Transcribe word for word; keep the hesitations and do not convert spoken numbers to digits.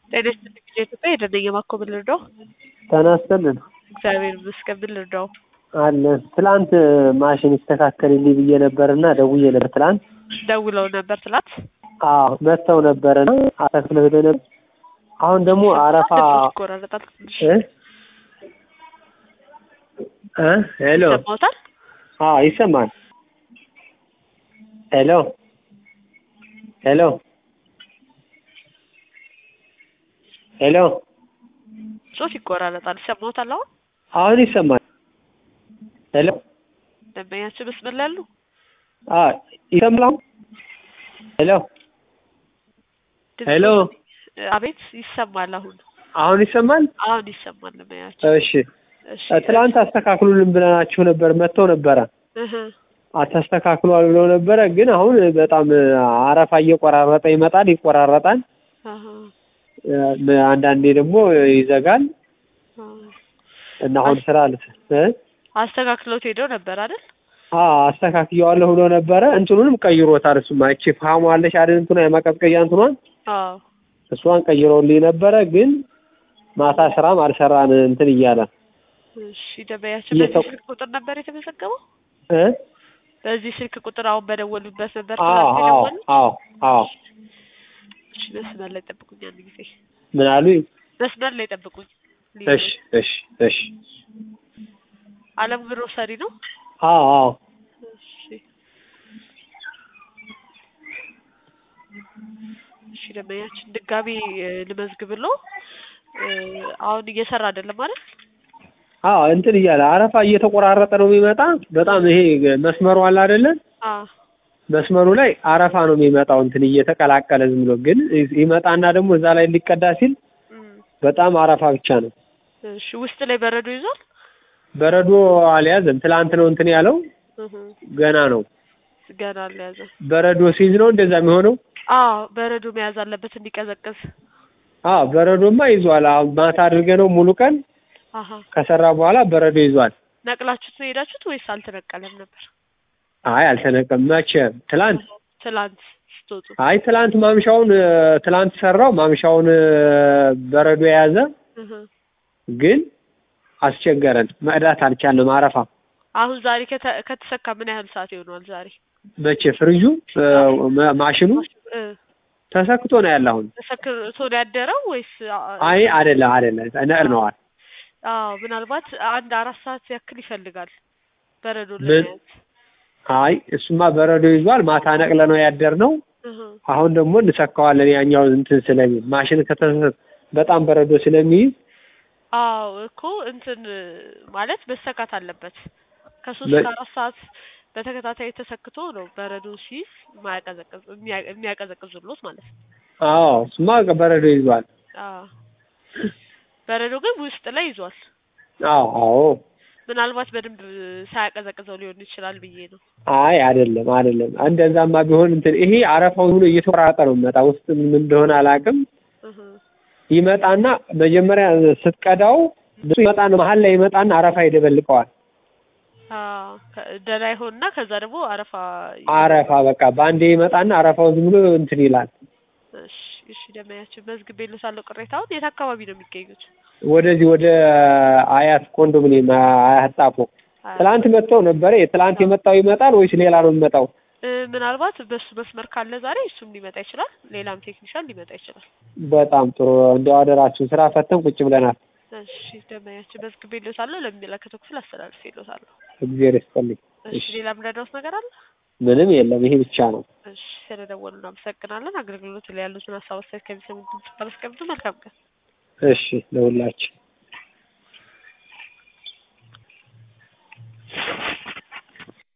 ጤና ይስጥልኝ ኢትዮጵያ የደነኛ ማኮብል ልርዳው? ጤና ይስጥልኝ። እግዚአብሔር ይመስገን ምን ልርዳው? አለ ትላንት ማሽን ይስተካከልልኝ ብዬ ነበርና ደውዬ ነበር ትላንት። ደውለው ነበር ትላንት? አዎ መተው ነበርና አስተካክለው ሄደ ነበር። አሁን ደግሞ አረፋ ይቆራረጣል ትንሽ እ እ ሄሎ ይሰማዎታል? አዎ ይሰማል። ሄሎ ሄሎ ሄሎ ሶት ይቆራረጣል ይሰማዎታል አሁን? አሁን ይሰማል። ሄሎ ደንበኛችን መስመር ላይ አሉ? አዎ ይሰማል። ሄሎ ሄሎ አቤት ይሰማል አሁን? አሁን ይሰማል? አሁን ይሰማል ደንበኛችን። እሺ ትላንት አስተካክሉልን ብለናችሁ ነበር መተው ነበረ። እህ አታስተካክሏል ብለው ነበረ ግን አሁን በጣም አረፋ እየቆራረጠ ይመጣል ይቆራረጣል። አሃ አንዳንዴ ደግሞ ይዘጋል። እና አሁን ስራ አለ እ አስተካክሎት ሄደው ነበር አይደል? አዎ አስተካክየዋለሁ ብሎ ነበረ እንትኑንም ቀይሮታል። እሱማ እቺ ፋሙ አለሽ አይደል እንትኑ የማቀዝቀያ እንትኗን አዎ እሷን ቀይሮልኝ ነበረ ግን ማታ ስራም አልሰራን እንትን እያለ እሺ ደበያችን በዚህ ስልክ ቁጥር ነበር የተመዘገበው? እ በዚህ ስልክ ቁጥር አሁን በደወሉበት ነበር አዎ አዎ አዎ አዎ እሺ መስመር ላይ ጠብቁኝ አንድ ጊዜ። ምን አሉኝ? መስመር ላይ ጠብቁኝ። እሺ እሺ እሺ አለም ግሮሰሪ ነው? አዎ አዎ እሺ እሺ ደበያችን ድጋሚ ልመዝግብሎ አሁን እየሰራ አይደለም ማለት? አዎ እንትን እያለ አረፋ እየተቆራረጠ ነው የሚመጣ በጣም ይሄ መስመሩ አለ አይደለ? አዎ መስመሩ ላይ አረፋ ነው የሚመጣው እንትን እየተቀላቀለ ዝም ብሎ ግን ይመጣና ደግሞ እዛ ላይ ሊቀዳ ሲል በጣም አረፋ ብቻ ነው። እሺ ውስጥ ላይ በረዶ ይዟል? በረዶ አልያዘም። ትላንት ነው እንትን ያለው ገና ነው። ገና አልያዘም። በረዶ ሲይዝ ነው እንደዛ የሚሆነው? አዎ በረዶ መያዝ አለበት እንዲቀዘቅዝ። አዎ በረዶማ ይዟል። አሁን ማታ አድርገነው ሙሉ ቀን አሃ ከሰራ በኋላ በረዶ ይዟል። ነቅላችሁት ነው ሄዳችሁት ወይስ አልተነቀለም ነበር? አይ አልተነቀለም። መቼ? ትላንት ትላንት ስትወጡ? አይ ትላንት ማምሻውን ትላንት ሰራው ማምሻውን በረዶ የያዘ ግን አስቸገረን መዕዳት አልቻልንም አረፋ። አሁን ዛሬ ከተሰካ ምን ያህል ሰዓት ይሆናል ዛሬ? መቼ? ፍሪጁ ማሽኑ ተሰክቶ ነው ያለ አሁን። ተሰክቶ ነው ያደረው ወይስ? አይ አይደለም አይደለም ነቅለነዋል። አዎ ምናልባት አንድ አራት ሰዓት ያክል ይፈልጋል በረዶ ለመያዝ። አይ እሱማ በረዶ ይዟል። ማታ ነቅለነው ያደርነው አሁን ደግሞ እንሰካዋለን ያኛው እንትን ስለሚል ማሽን ከተሰ በጣም በረዶ ስለሚይዝ አዎ እኮ እንትን ማለት መሰካት አለበት። ከሶስት ከአራት ሰዓት በተከታታይ ተሰክቶ ነው በረዶ ሲይዝ ማያቀዘቅዝ የሚያቀዘቅዝሎት ማለት ነው። አዎ እሱማ በረዶ ይዟል። አዎ በረዶ ግን ውስጥ ላይ ይዟል። አዎ አዎ ምናልባት በደንብ ሳያቀዘቅዘው ሊሆን ይችላል ብዬ ነው። አይ አይደለም አይደለም እንደዛማ ቢሆን እንትን ይሄ አረፋው ሁሉ እየተቆራረጠ ነው የሚመጣ ውስጥ ምን እንደሆነ አላውቅም። ይመጣና መጀመሪያ ስትቀዳው ብዙ ይመጣና መሀል ላይ ይመጣና አረፋ ይደበልቀዋል። አዎ ደላይ ሆነና ከዛ ደግሞ አረፋ አረፋ በቃ ባንዴ ይመጣና አረፋው ዝም ብሎ እንትን ይላል። እሺ እሺ ደመያችን መዝግቤልዎታለሁ። ቅሬታውን የት አካባቢ ነው የሚገኙት? ወደዚህ ወደ አያት ኮንዶሚኒየም አያት ጣፎ። ትላንት መጥተው ነበር። ትላንት የመጣው ይመጣል ወይስ ሌላ ነው የሚመጣው? ምናልባት በሱ መስመር ካለ ዛሬ እሱም ሊመጣ ይችላል። ሌላም ቴክኒሻን ሊመጣ ይችላል። በጣም ጥሩ እንደው አደራችሁ ስራ ፈተን ቁጭ ብለናል። እሺ ደመያችን መዝግቤልዎታለሁ። ለሚመለከተው ክፍል አስተላልፌልዎታለሁ። እግዚአብሔር ይስጥልኝ። እሺ ሌላ ምንድነው ነገር አለ? ምንም የለም ይሄ ብቻ ነው። እሺ ስለደወሉ እናመሰግናለን። አገልግሎት ላይ ያሉትን ሀሳብ አስተያየት ከሚሰሙ ድምጽ መልካም ቀን። እሺ ለሁላችሁ